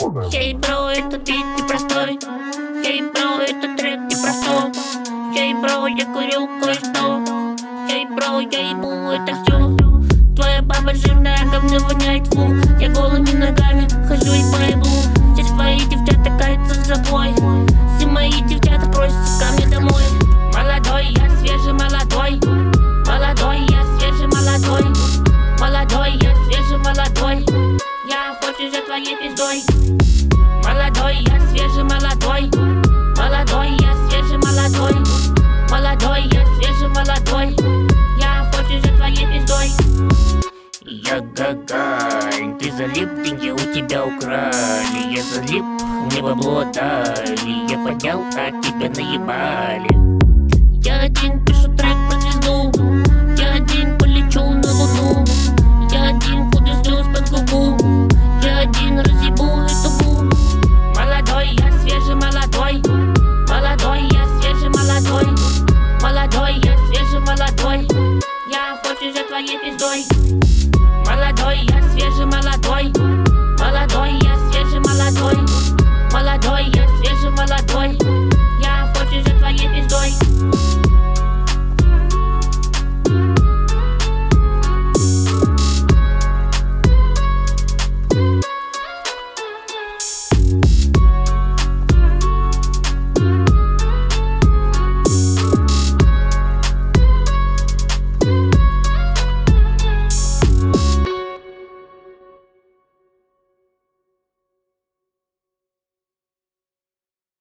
Ей, бро, этот бит непростой. Ей, бро, этот трек не про что. Ей, бро, я курю кое-что. Ей, бро, я ебу это все. Твоя баба жирная, говно воняет, фу. Я голыми ногами хожу и по еблу. Здесь твои девчата каются в забой. Все мои девчата просятся ко мне домой. Молодой, я свежий, молодой. Молодой, я свежий, молодой. Молодой, я свежий, молодой. Я охочусь за твоей пиздой. Молодой, я свежий, молодой. Молодой, я свежий, молодой. Молодой, я свежий, молодой. Я охочусь за твоей пиздой. Я Гагарин, ты залип, деньги у тебя украли. Я залип, мне бабло дали. Я поднял, а тебя наебали. Я один пишу трек про звезду. Я один полечу на луну. Я один худу слез под губу. Я один разъебу эту бу. Молодой, я свежий, молодой. Молодой, я свежий, молодой. Молодой, я свежий, молодой. Я охочусь за твоей пиздой. Молодой, я свежий, молодой. Молодой, я свежий, молодой. Молодой, я свежий, молодой. Я охочусь за твоей пиздой.